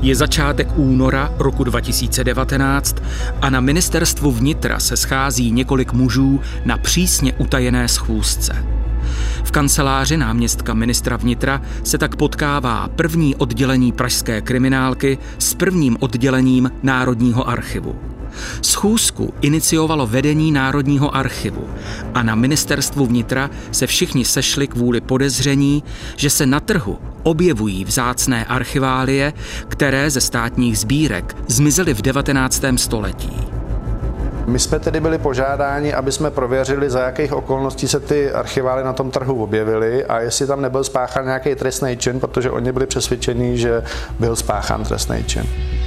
Je začátek února roku 2019 a na ministerstvu vnitra se schází několik mužů na přísně utajené schůzce. V kanceláři náměstka ministra vnitra se tak potkává první oddělení pražské kriminálky s prvním oddělením Národního archivu. Schůzku iniciovalo vedení Národního archivu a na ministerstvu vnitra se všichni sešli kvůli podezření, že se na trhu objevují vzácné archiválie, které ze státních sbírek zmizely v 19. století. My jsme tedy byli požádáni, aby jsme prověřili, za jakých okolností se ty archivály na tom trhu objevily a jestli tam nebyl spáchán nějaký trestný čin, protože oni byli přesvědčeni, že byl spáchán trestný čin.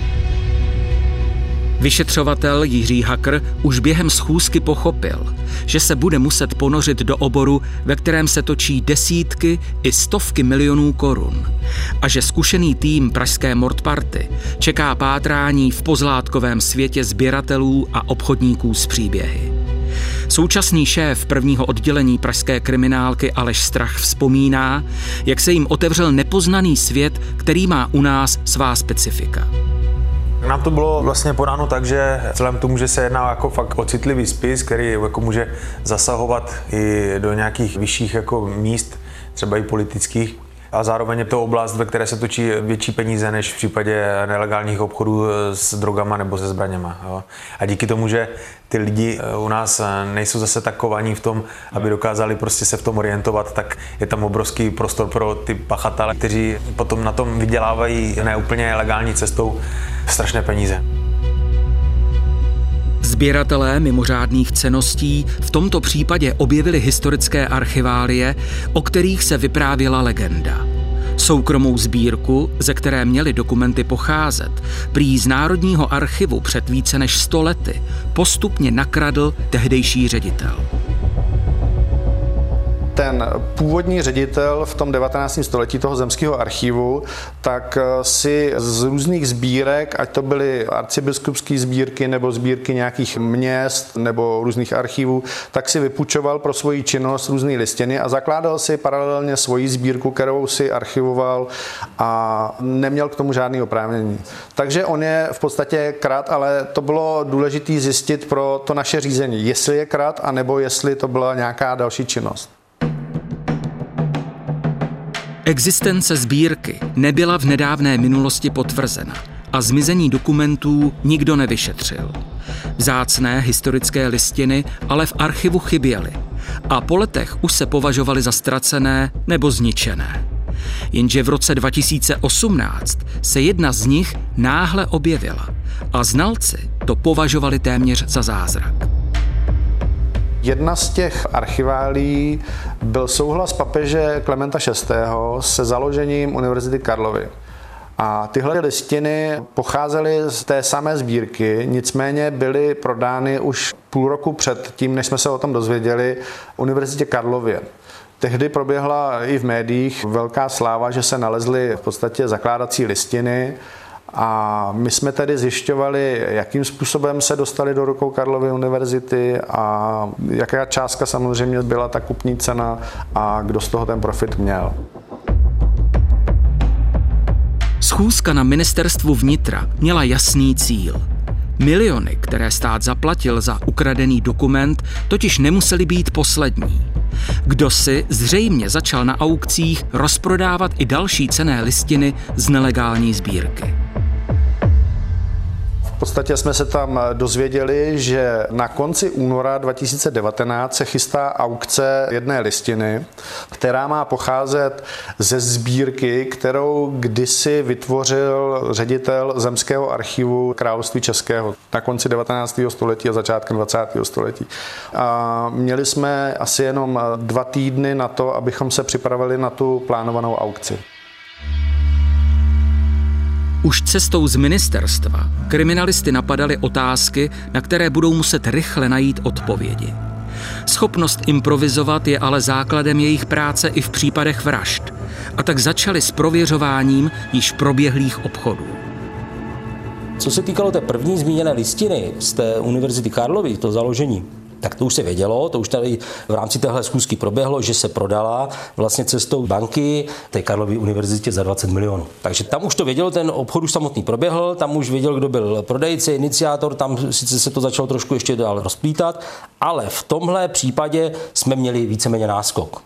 Vyšetřovatel Jiří Hakr už během schůzky pochopil, že se bude muset ponořit do oboru, ve kterém se točí desítky i stovky milionů korun a že zkušený tým pražské Mordparty čeká pátrání v pozlátkovém světě sběratelů a obchodníků s příběhy. Současný šéf prvního oddělení pražské kriminálky Aleš Strach vzpomíná, jak se jim otevřel nepoznaný svět, který má u nás svá specifika. Nám to bylo vlastně podáno tak, že vzhledem k tomu, že se jedná jako fakt o citlivý spis, který jako může zasahovat i do nějakých vyšších jako míst, třeba i politických, a zároveň je to oblast, ve které se točí větší peníze než v případě nelegálních obchodů s drogama nebo se zbraněma. Jo. A díky tomu, že ty lidi u nás nejsou zase tak kovaní v tom, aby dokázali prostě se v tom orientovat, tak je tam obrovský prostor pro ty pachatele, kteří potom na tom vydělávají neúplně legální cestou strašné peníze. Sběratelé mimořádných cenností v tomto případě objevili historické archiválie, o kterých se vyprávěla legenda. Soukromou sbírku, ze které měly dokumenty pocházet, prý z Národního archivu před více než 100 lety postupně nakradl tehdejší ředitel. Ten původní ředitel v tom 19. století toho zemského archivu, tak si z různých sbírek, ať to byly arcibiskupské sbírky nebo sbírky nějakých měst nebo různých archivů, tak si vypůjčoval pro svoji činnost různé listiny a zakládal si paralelně svoji sbírku, kterou si archivoval a neměl k tomu žádný oprávnění. Takže on je v podstatě krat, ale to bylo důležité zjistit pro to naše řízení, jestli je krat, anebo jestli to byla nějaká další činnost. Existence sbírky nebyla v nedávné minulosti potvrzena a zmizení dokumentů nikdo nevyšetřil. Vzácné historické listiny ale v archivu chyběly a po letech už se považovaly za ztracené nebo zničené. Jenže v roce 2018 se jedna z nich náhle objevila a znalci to považovali téměř za zázrak. Jedna z těch archiválií byl souhlas papeže Klementa VI. Se založením Univerzity Karlovy. A tyhle listiny pocházely z té samé sbírky, nicméně byly prodány už půl roku před tím, než jsme se o tom dozvěděli, Univerzitě Karlově. Tehdy proběhla i v médiích velká sláva, že se nalezly v podstatě zakládací listiny. A my jsme tedy zjišťovali, jakým způsobem se dostali do rukou Karlovy univerzity a jaká částka samozřejmě byla ta kupní cena a kdo z toho ten profit měl. Schůzka na ministerstvu vnitra měla jasný cíl. Miliony, které stát zaplatil za ukradený dokument, totiž nemusely být poslední. Kdosi zřejmě začal na aukcích rozprodávat i další cenné listiny z nelegální sbírky. V podstatě jsme se tam dozvěděli, že na konci února 2019 se chystá aukce jedné listiny, která má pocházet ze sbírky, kterou kdysi vytvořil ředitel Zemského archivu Království českého na konci 19. století a začátkem 20. století. A měli jsme asi jenom 2 týdny na to, abychom se připravili na tu plánovanou aukci. Už cestou z ministerstva kriminalisty napadaly otázky, na které budou muset rychle najít odpovědi. Schopnost improvizovat je ale základem jejich práce i v případech vražd. A tak začali s prověřováním již proběhlých obchodů. Co se týkalo té první zmíněné listiny z té Univerzity Karlovy, to založení, Tak to už se vědělo, to už tady v rámci téhle schůzky proběhlo, že se prodala vlastně cestou banky té Karlovy univerzitě za 20 milionů. Takže tam už to vědělo, ten obchod už samotný proběhl, tam už věděl, kdo byl prodejce, iniciátor, tam sice se to začalo trošku ještě dál rozplítat, ale v tomhle případě jsme měli víceméně náskok.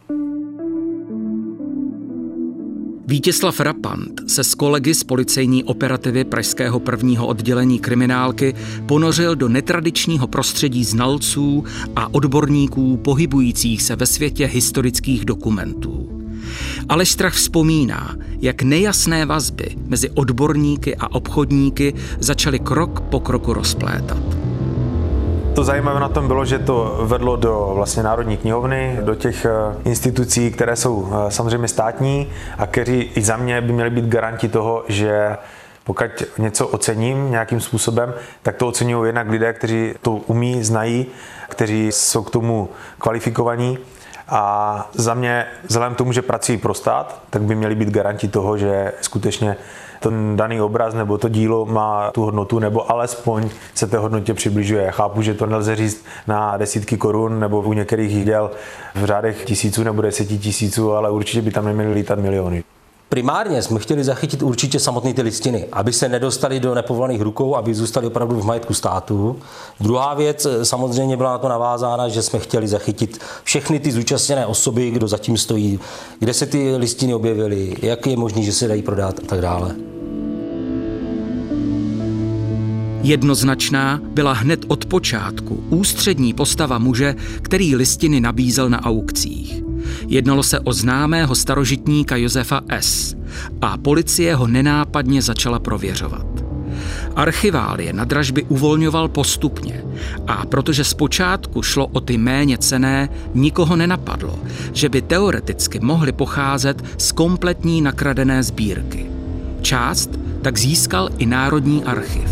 Vítězslav Rapant se s kolegy z policejní operativy pražského 1. oddělení kriminálky ponořil do netradičního prostředí znalců a odborníků pohybujících se ve světě historických dokumentů. Aleš Strach vzpomíná, jak nejasné vazby mezi odborníky a obchodníky začaly krok po kroku rozplétat. To zajímavé na tom bylo, že to vedlo do vlastně Národní knihovny, do těch institucí, které jsou samozřejmě státní a kteří i za mě by měli být garanti toho, že pokud něco ocením nějakým způsobem, tak to oceňují jednak lidé, kteří to umí, znají, kteří jsou k tomu kvalifikovaní. A za mě, vzhledem k tomu, že pracují pro stát, tak by měli být garanti toho, že skutečně ten daný obraz nebo to dílo má tu hodnotu, nebo alespoň se té hodnotě přibližuje. Chápu, že to nelze říct na desítky korun, nebo u některých děl v řádech tisíců nebo 10 000, ale určitě by tam neměly lítat miliony. Primárně jsme chtěli zachytit určitě samotné ty listiny, aby se nedostali do nepovolaných rukou, aby zůstali opravdu v majetku státu. Druhá věc samozřejmě byla na to navázána, že jsme chtěli zachytit všechny ty zúčastněné osoby, kdo zatím stojí, kde se ty listiny objevily, jak je možné, že se dají prodat a tak dále. Jednoznačná byla hned od počátku ústřední postava muže, který listiny nabízel na aukcích. Jednalo se o známého starožitníka Josefa S. a policie ho nenápadně začala prověřovat. Archiválie na dražby uvolňoval postupně a protože zpočátku šlo o ty méně cenné, nikoho nenapadlo, že by teoreticky mohly pocházet z kompletní nakradené sbírky. Část tak získal i Národní archiv.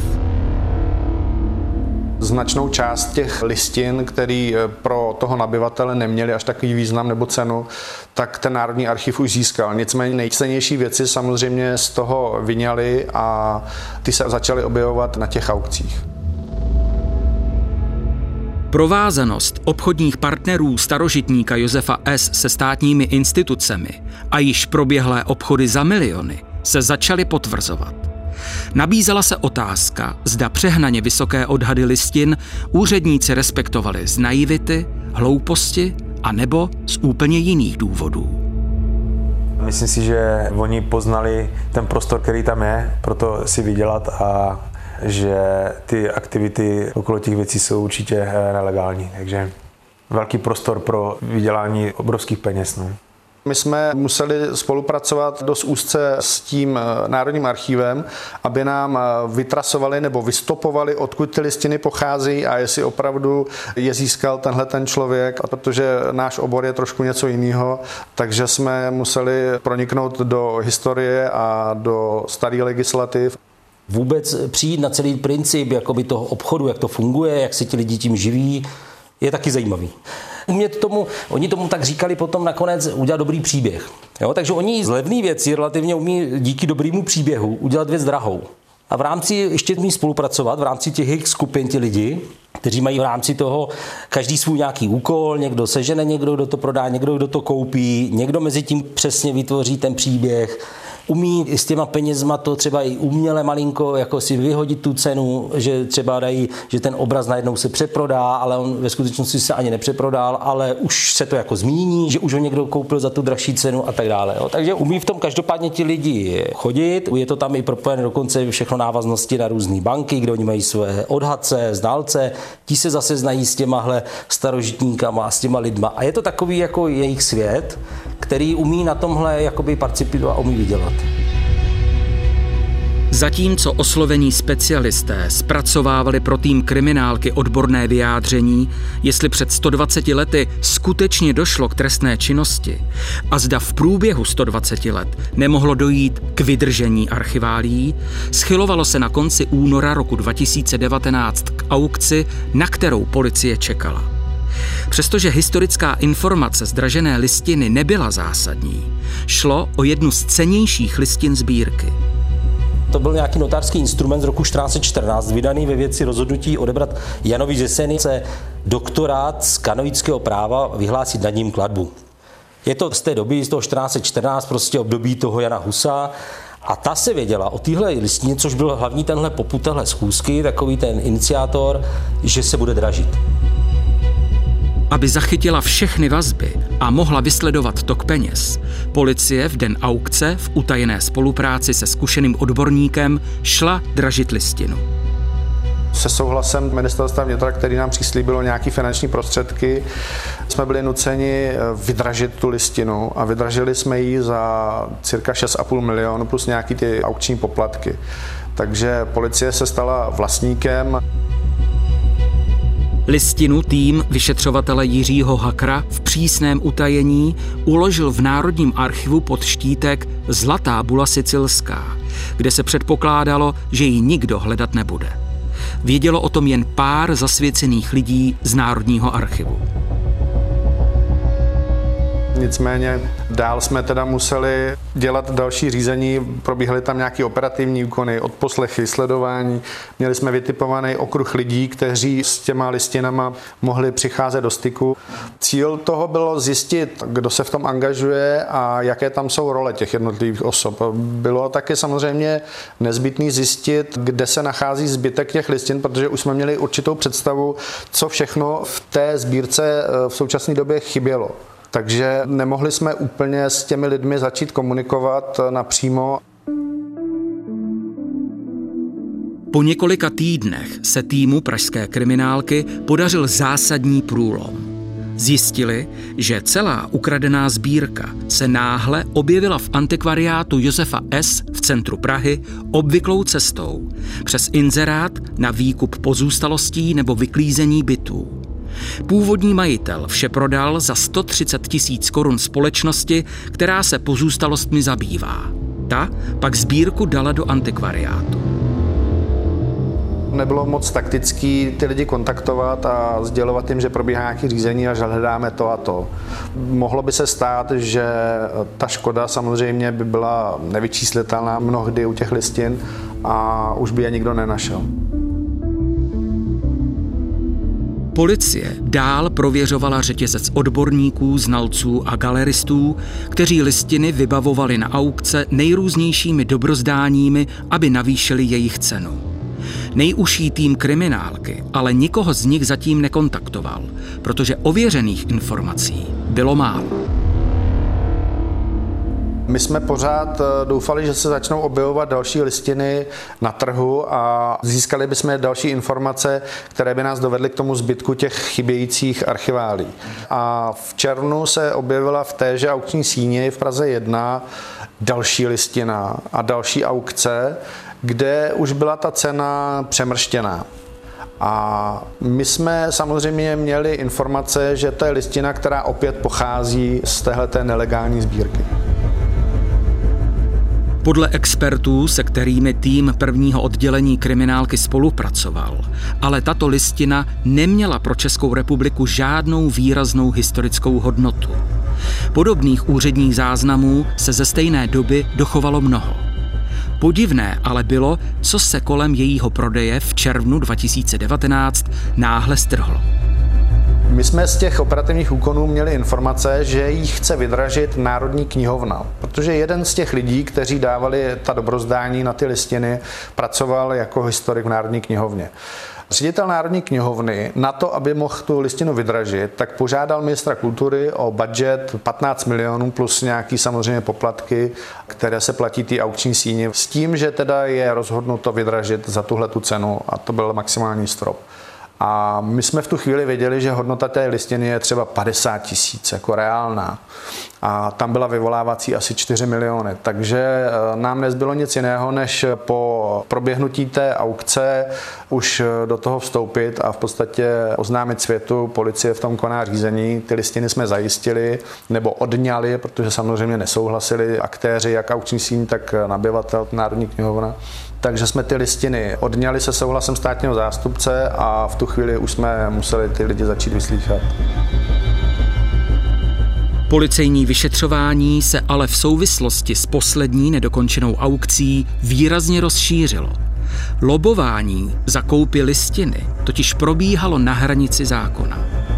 Značnou část těch listin, který pro toho nabyvatele neměli až takový význam nebo cenu, tak ten Národní archiv už získal. Nicméně nejcennější věci samozřejmě z toho vyňali a ty se začaly objevovat na těch aukcích. Provázanost obchodních partnerů starožitníka Josefa S. se státními institucemi a již proběhlé obchody za miliony se začaly potvrzovat. Nabízela se otázka, zda přehnaně vysoké odhady listin úředníci respektovali z naivity, hlouposti a nebo z úplně jiných důvodů. Myslím si, že oni poznali ten prostor, který tam je, proto si vydělat a že ty aktivity okolo těch věcí jsou určitě nelegální. Takže velký prostor pro vydělání obrovských peněz. No. My jsme museli spolupracovat dost úzce s tím Národním archivem, aby nám vytrasovali nebo vystopovali, odkud ty listiny pocházejí a jestli opravdu je získal tenhle ten člověk, protože náš obor je trošku něco jiného, takže jsme museli proniknout do historie a do starých legislativ. Vůbec přijít na celý princip jakoby toho obchodu, jak to funguje, jak se ti lidi tím živí, je taky zajímavý. Oni tomu tak říkali potom nakonec udělat dobrý příběh. Jo? Takže oni z levné věci relativně umí díky dobrému příběhu udělat věc drahou. A v rámci ještě umí spolupracovat, v rámci těch jejich skupin ti lidi, kteří mají v rámci toho každý svůj nějaký úkol, někdo sežene, někdo, kdo to prodá, někdo, kdo to koupí, někdo mezi tím přesně vytvoří ten příběh. Umí s těma penězma to třeba i uměle malinko jako si vyhodit tu cenu, že třeba dají, že ten obraz najednou se přeprodá, ale on ve skutečnosti se ani nepřeprodal, ale už se to jako zmíní, že už ho někdo koupil za tu dražší cenu a tak dále. Jo. Takže umí v tom každopádně ti lidi chodit, je to tam i propojené dokonce všechno návaznosti na různé banky, kde oni mají své odhadce, znalce, ti se zase znají s těmahle starožitníkama, s těma lidma a je to takový jako jejich svět, který umí na tomhle jakoby participovat a umí vydělat. Zatímco oslovení specialisté zpracovávali pro tým kriminálky odborné vyjádření, jestli před 120 lety skutečně došlo k trestné činnosti a zda v průběhu 120 let nemohlo dojít k vydržení archiválií, schylovalo se na konci února roku 2019 k aukci, na kterou policie čekala. Přestože historická informace z dražené listiny nebyla zásadní, šlo o jednu z cennějších listin sbírky. To byl nějaký notářský instrument z roku 1414, vydaný ve věci rozhodnutí odebrat Janovi ze Senice doktorát z kanoického práva, vyhlásit nad ním klatbu. Je to z té doby, z toho 1414, prostě období toho Jana Husa. A ta se věděla o téhle listině, což byl hlavní tenhle popud téhle schůzky, takový ten iniciátor, že se bude dražit. Aby zachytila všechny vazby a mohla vysledovat tok peněz, policie v den aukce v utajené spolupráci se zkušeným odborníkem šla dražit listinu. Se souhlasem ministerstva vnitra, který nám přislíbilo nějaké finanční prostředky, jsme byli nuceni vydražit tu listinu a vydražili jsme ji za cirka 6,5 milionu plus nějaký ty aukční poplatky. Takže policie se stala vlastníkem. Listinu tým vyšetřovatele Jiřího Hakra v přísném utajení uložil v Národním archivu pod štítek Zlatá bula sicilská, kde se předpokládalo, že ji nikdo hledat nebude. Vědělo o tom jen pár zasvěcených lidí z Národního archivu. Nicméně dál jsme teda museli dělat další řízení, probíhaly tam nějaké operativní úkony, odposlechy, sledování. Měli jsme vytipovaný okruh lidí, kteří s těma listinama mohli přicházet do styku. Cíl toho bylo zjistit, kdo se v tom angažuje a jaké tam jsou role těch jednotlivých osob. Bylo taky samozřejmě nezbytné zjistit, kde se nachází zbytek těch listin, protože už jsme měli určitou představu, co všechno v té sbírce v současné době chybělo. Takže nemohli jsme úplně s těmi lidmi začít komunikovat napřímo. Po několika týdnech se týmu pražské kriminálky podařil zásadní průlom. Zjistili, že celá ukradená sbírka se náhle objevila v antikvariátu Josefa S. v centru Prahy obvyklou cestou přes inzerát na výkup pozůstalostí nebo vyklízení bytů. Původní majitel vše prodal za 130 000 korun společnosti, která se pozůstalostmi zabývá. Ta pak sbírku dala do antikvariátu. Nebylo moc taktický ty lidi kontaktovat a sdělovat jim, že probíhá nějaké řízení a že hledáme to a to. Mohlo by se stát, že ta škoda samozřejmě by byla nevyčíslitelná mnohdy u těch listin a už by je nikdo nenašel. Policie dál prověřovala řetězec odborníků, znalců a galeristů, kteří listiny vybavovali na aukce nejrůznějšími dobrozdáními, aby navýšili jejich cenu. Nejužší tým kriminálky ale nikoho z nich zatím nekontaktoval, protože ověřených informací bylo málo. My jsme pořád doufali, že se začnou objevovat další listiny na trhu a získali bychom další informace, které by nás dovedly k tomu zbytku těch chybějících archiválí. A v červnu se objevila v téže aukční síni v Praze 1 další listina a další aukce, kde už byla ta cena přemrštěná. A my jsme samozřejmě měli informace, že to je listina, která opět pochází z téhleté nelegální sbírky. Podle expertů, se kterými tým prvního oddělení kriminálky spolupracoval, ale tato listina neměla pro Českou republiku žádnou výraznou historickou hodnotu. Podobných úředních záznamů se ze stejné doby dochovalo mnoho. Podivné ale bylo, co se kolem jejího prodeje v červnu 2019 náhle strhlo. My jsme z těch operativních úkonů měli informace, že jí chce vydražit Národní knihovna, protože jeden z těch lidí, kteří dávali ta dobrozdání na ty listiny, pracoval jako historik v Národní knihovně. Ředitel Národní knihovny na to, aby mohl tu listinu vydražit, tak požádal ministra kultury o budget 15 milionů plus nějaký samozřejmě poplatky, které se platí té aukční síni, s tím, že teda je rozhodnuto vydražit za tuhletu cenu a to byl maximální strop. A my jsme v tu chvíli věděli, že hodnota té listiny je třeba 50 000, jako reálná. A tam byla vyvolávací asi 4 miliony. Takže nám nezbylo nic jiného, než po proběhnutí té aukce už do toho vstoupit a v podstatě oznámit světu. Policie v tom koná řízení. Ty listiny jsme zajistili nebo odňali, protože samozřejmě nesouhlasili aktéři, jak aukční síň, tak nabyvatel Národní knihovna. Takže jsme ty listiny odňali se souhlasem státního zástupce a v tu chvíli už jsme museli ty lidi začít vyslýchat. Policejní vyšetřování se ale v souvislosti s poslední nedokončenou aukcí výrazně rozšířilo. Lobování za koupi listiny totiž probíhalo na hranici zákona.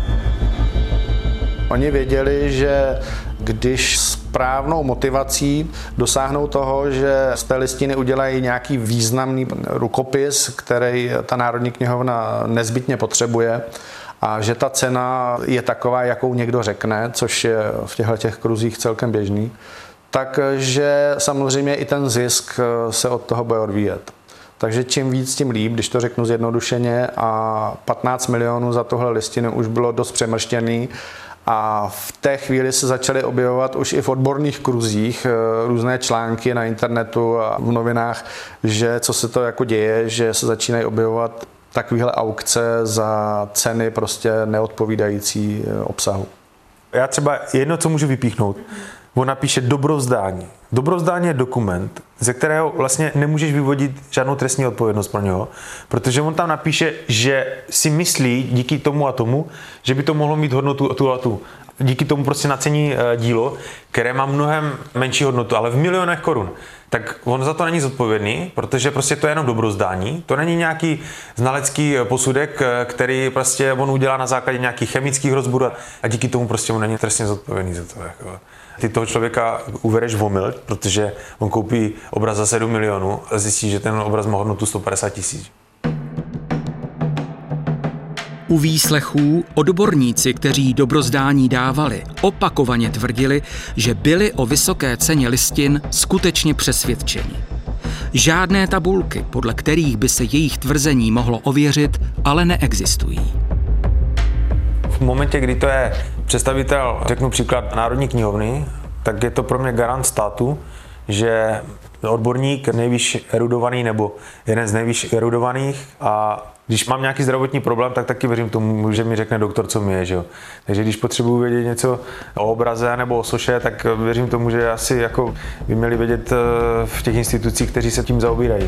Oni věděli, že když správnou motivací dosáhnou toho, že z té listiny udělají nějaký významný rukopis, který ta Národní knihovna nezbytně potřebuje, a že ta cena je taková, jakou někdo řekne, což je v těchto kruzích celkem běžný, takže samozřejmě i ten zisk se od toho bude odvíjet. Takže čím víc, tím líp, když to řeknu zjednodušeně, a 15 milionů za tohle listinu už bylo dost přemrštěný a v té chvíli se začaly objevovat už i v odborných kruzích různé články na internetu a v novinách, že co se to jako děje, že se začínají objevovat takovéhle aukce za ceny prostě neodpovídající obsahu. Já třeba jedno, co můžu vypíchnout, on napíše dobrovzdání. Dobrovzdání je dokument, ze kterého vlastně nemůžeš vyvodit žádnou trestní odpovědnost pro něho, protože on tam napíše, že si myslí díky tomu a tomu, že by to mohlo mít hodnotu tu a tu. Díky tomu prostě nacení dílo, které má mnohem menší hodnotu, ale v milionech korun. Tak on za to není zodpovědný, protože prostě to je jenom dobrozdání. To není nějaký znalecký posudek, který prostě on udělá na základě nějakých chemických rozborů a díky tomu prostě on není trestně zodpovědný za to. Jako. Ty toho člověka uvedeš v omyl, protože on koupí obraz za 7 milionů a zjistí, že ten obraz má hodnotu 150 000. U výslechů odborníci, kteří dobrozdání dávali, opakovaně tvrdili, že byli o vysoké ceně listin skutečně přesvědčeni. Žádné tabulky, podle kterých by se jejich tvrzení mohlo ověřit, ale neexistují. V momentě, kdy to je představitel, řeknu příklad Národní knihovny, tak je to pro mě garant státu, že odborník nejvíc erudovaný nebo jeden z nejvíc erudovaných, a když mám nějaký zdravotní problém, tak taky věřím tomu, že mi řekne doktor, co mi je. Že jo? Takže když potřebuji vědět něco o obraze nebo o soše, tak věřím tomu, že asi jako by měli vědět v těch institucích, kteří se tím zaobírají.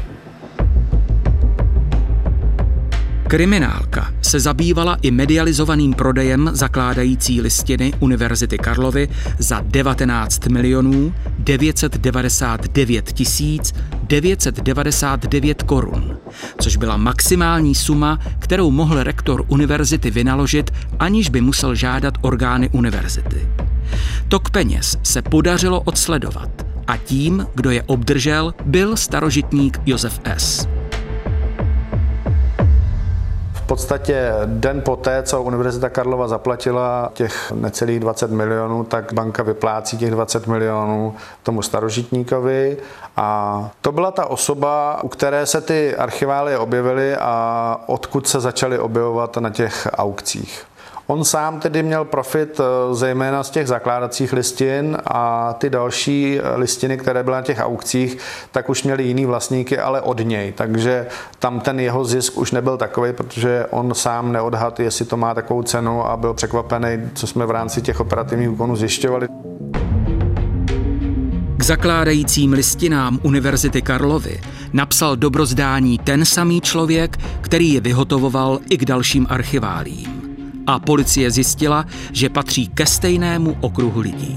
Kriminálka se zabývala i medializovaným prodejem zakládající listiny Univerzity Karlovy za 19 999 999 korun, což byla maximální suma, kterou mohl rektor univerzity vynaložit, aniž by musel žádat orgány univerzity. Tok peněz se podařilo odsledovat a tím, kdo je obdržel, byl starožitník Josef S. V podstatě den poté, co Univerzita Karlova zaplatila těch necelých 20 milionů, tak banka vyplácí těch 20 milionů tomu starožitníkovi. A to byla ta osoba, u které se ty archiválie objevily a odkud se začaly objevovat na těch aukcích. On sám tedy měl profit zejména z těch zakládacích listin a ty další listiny, které byly na těch aukcích, tak už měli jiný vlastníky, ale od něj. Takže tam ten jeho zisk už nebyl takový, protože on sám neodhadl, jestli to má takovou cenu, a byl překvapený, co jsme v rámci těch operativních úkonů zjišťovali. K zakládajícím listinám Univerzity Karlovy napsal dobrozdání ten samý člověk, který je vyhotovoval i k dalším archiválím. A policie zjistila, že patří ke stejnému okruhu lidí.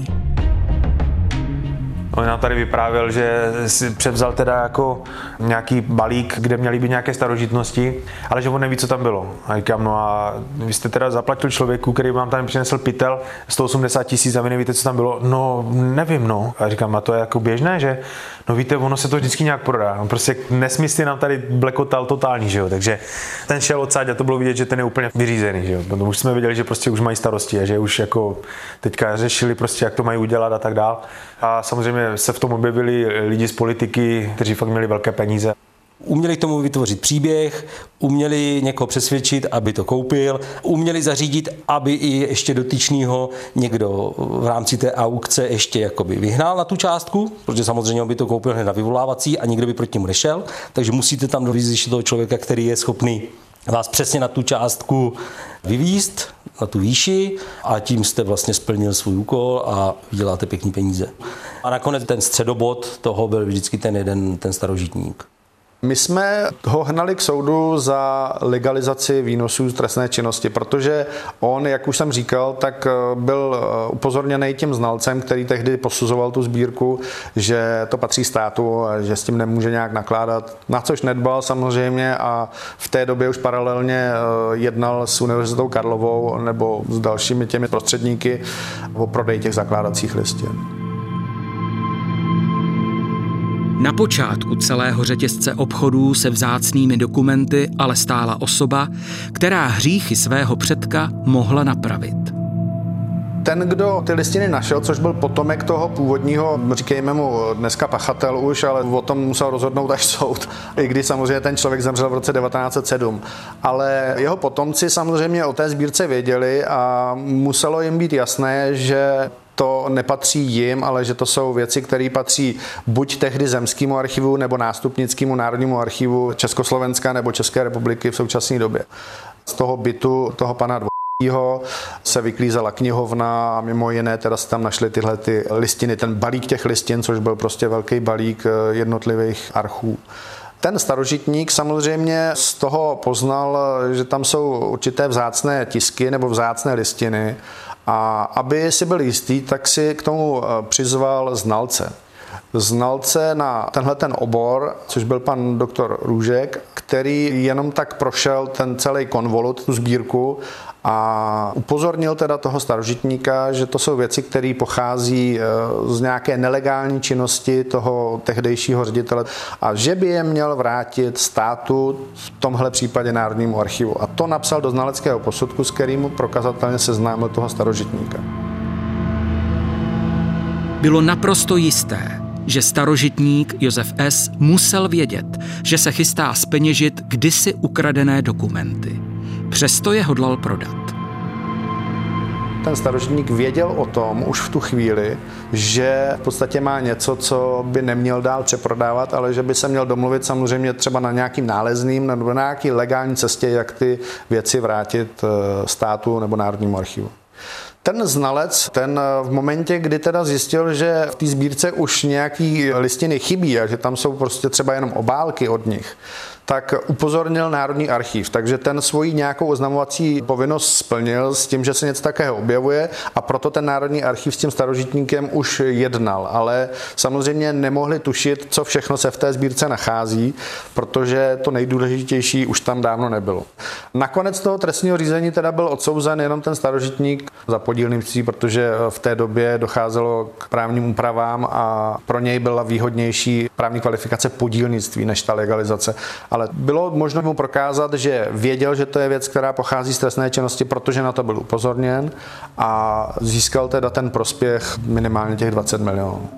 On nám tady vyprávěl, že si převzal teda jako nějaký balík, kde měly být nějaké starožitnosti, ale že on neví, co tam bylo. A říkám, no a vy jste teda zaplatil člověku, který vám tam přinesl pytel 180 000 a vy nevíte, co tam bylo. No, nevím, no. A říkám, a to je jako běžné, že? No víte, ono se to vždycky nějak prodá. No, prostě nesmysly nám tady blekotal totální, že jo. Takže ten šel odsáď a to bylo vidět, že ten je úplně vyřízený, že jo. No, už jsme viděli, že prostě už mají starosti a že už jako teďka řešili prostě, jak to mají udělat a tak dál. A samozřejmě se v tom objevili lidi z politiky, kteří fakt měli velké peníze. Uměli k tomu vytvořit příběh, uměli někoho přesvědčit, aby to koupil, uměli zařídit, aby i ještě dotyčného někdo v rámci té aukce ještě jakoby vyhnal na tu částku, protože samozřejmě on by to koupil hned na vyvolávací a nikdo by proti němu nešel, takže musíte tam dovízt toho člověka, který je schopný vás přesně na tu částku vyvízt, na tu výši, a tím jste vlastně splnil svůj úkol a vyděláte pěkný peníze. A nakonec ten středobod toho byl vždycky ten jeden, ten starožitník. My jsme ho hnali k soudu za legalizaci výnosů z trestné činnosti, protože on, jak už jsem říkal, tak byl upozorněný tím znalcem, který tehdy posuzoval tu sbírku, že to patří státu a že s tím nemůže nějak nakládat, na což nedbal samozřejmě a v té době už paralelně jednal s Univerzitou Karlovou nebo s dalšími těmi prostředníky o prodeji těch zakládacích listin. Na počátku celého řetězce obchodů se vzácnými dokumenty ale stála osoba, která hříchy svého předka mohla napravit. Ten, kdo ty listiny našel, což byl potomek toho původního, říkejme mu dneska pachatel už, ale o tom musel rozhodnout až soud, i když samozřejmě ten člověk zemřel v roce 1907. Ale jeho potomci samozřejmě o té sbírce věděli a muselo jim být jasné, že to nepatří jim, ale že to jsou věci, které patří buď tehdy Zemskému archivu nebo nástupnickému Národnímu archivu Československa nebo České republiky v současné době. Z toho bytu toho pana se vyklízela knihovna a mimo jiné teda se tam našly tyhle ty listiny, ten balík těch listin, což byl prostě velký balík jednotlivých archů. Ten starožitník samozřejmě z toho poznal, že tam jsou určité vzácné tisky nebo vzácné listiny a aby si byl jistý, tak si k tomu přizval znalce na tenhle ten obor, což byl pan doktor Růžek, který jenom tak prošel ten celý konvolut, tu sbírku a upozornil teda toho starožitníka, že to jsou věci, které pochází z nějaké nelegální činnosti toho tehdejšího ředitele a že by je měl vrátit státu, v tomhle případě Národnímu archivu. A to napsal do znaleckého posudku, s kterým prokazatelně seznámil toho starožitníka. Bylo naprosto jisté, že starožitník Josef S. musel vědět, že se chystá zpeněžit kdysi ukradené dokumenty. Přesto je hodlal prodat. Ten starožitník věděl o tom už v tu chvíli, že v podstatě má něco, co by neměl dál přeprodávat, ale že by se měl domluvit samozřejmě třeba na nějakým nálezným nebo na nějaký legální cestě, jak ty věci vrátit státu nebo Národnímu archivu. Ten znalec, ten v momentě, kdy teda zjistil, že v té sbírce už nějaký listiny chybí a že tam jsou prostě třeba jenom obálky od nich, tak upozornil Národní archiv. Takže ten svoji nějakou oznamovací povinnost splnil s tím, že se něco takého objevuje a proto ten Národní archiv s tím starožitníkem už jednal. Ale samozřejmě nemohli tušit, co všechno se v té sbírce nachází, protože to nejdůležitější už tam dávno nebylo. Nakonec toho trestního řízení teda byl odsouzen jenom ten starožitník za podílnictví, protože v té době docházelo k právním úpravám a pro něj byla výhodnější právní kvalifikace podílnictví než ta legalizace. Ale bylo možno mu prokázat, že věděl, že to je věc, která pochází z trestné činnosti, protože na to byl upozorněn a získal teda ten prospěch minimálně těch 20 milionů.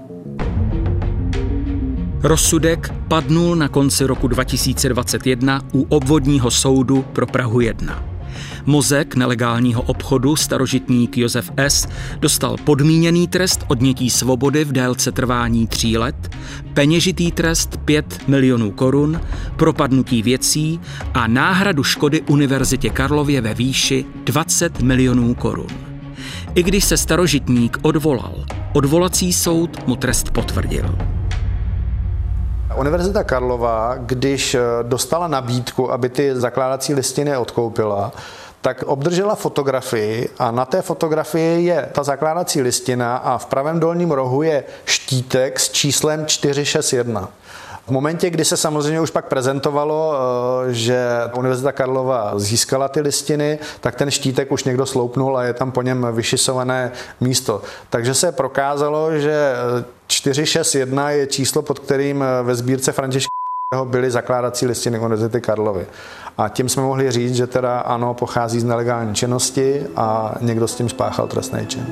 Rozsudek padnul na konci roku 2021 u obvodního soudu pro Prahu 1. Mozek nelegálního obchodu starožitník Josef S. dostal podmíněný trest odnětí svobody v délce trvání 3 let, peněžitý trest 5 milionů korun, propadnutí věcí a náhradu škody Univerzitě Karlově ve výši 20 milionů korun. I když se starožitník odvolal, odvolací soud mu trest potvrdil. Univerzita Karlova, když dostala nabídku, aby ty zakládací listiny odkoupila, tak obdržela fotografii a na té fotografii je ta zakládací listina a v pravém dolním rohu je štítek s číslem 461. V momentě, kdy se samozřejmě už pak prezentovalo, že Univerzita Karlova získala ty listiny, tak ten štítek už někdo sloupnul a je tam po něm vyšisované místo. Takže se prokázalo, že 461 je číslo, pod kterým ve sbírce Františka byly zakládací listiny Univerzity Karlovy. A tím jsme mohli říct, že teda ano, pochází z nelegální činnosti a někdo s tím spáchal trestný čin.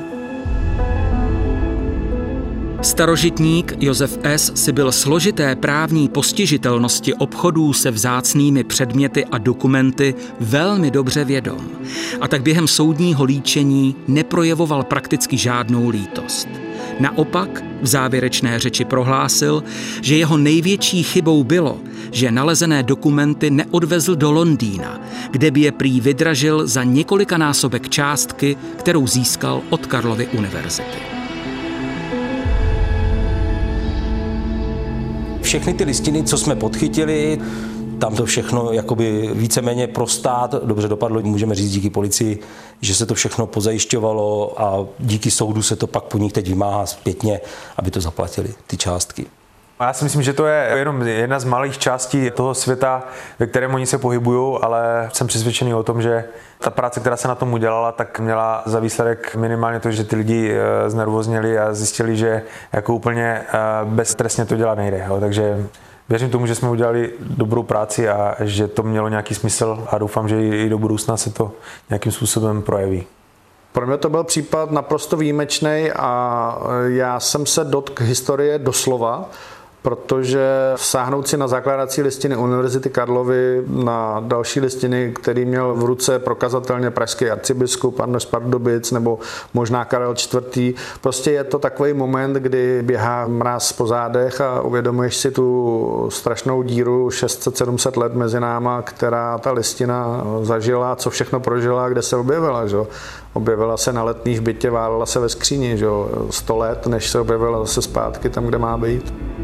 Starožitník Josef S. si byl složité právní postižitelnosti obchodů se vzácnými předměty a dokumenty velmi dobře vědom. A tak během soudního líčení neprojevoval prakticky žádnou lítost. Naopak v závěrečné řeči prohlásil, že jeho největší chybou bylo, že nalezené dokumenty neodvezl do Londýna, kde by je prý vydražil za několikanásobek částky, kterou získal od Karlovy univerzity. všechny ty listiny, co jsme podchytili, tam to všechno jakoby víceméně pro stát dobře dopadlo. Můžeme říct díky policii, že se to všechno pozajišťovalo a díky soudu se to pak po nich teď vymáhá zpětně, aby to zaplatili, ty částky. Já si myslím, že to je jenom jedna z malých částí toho světa, ve kterém oni se pohybují, ale jsem přesvědčený o tom, že ta práce, která se na tom udělala, tak měla za výsledek minimálně to, že ty lidi znervozněli a zjistili, že jako úplně beztrestně to dělat nejde. Jo. Takže věřím tomu, že jsme udělali dobrou práci a že to mělo nějaký smysl a doufám, že i do budoucna se to nějakým způsobem projeví. Pro mě to byl případ naprosto výjimečný a já jsem se dotkl historie doslova, protože sáhnout si na zakládací listiny Univerzity Karlovy, na další listiny, který měl v ruce prokazatelně pražský arcibiskup Anders Pardubic nebo možná Karel IV. Prostě je to takový moment, kdy běhá mráz po zádech a uvědomuješ si tu strašnou díru 600-700 let mezi náma, která ta listina zažila, co všechno prožila, kde se objevila. Že? Objevila se na Letných v bytě, válela se ve skříni, že? 100 let, než se objevila zase zpátky tam, kde má být.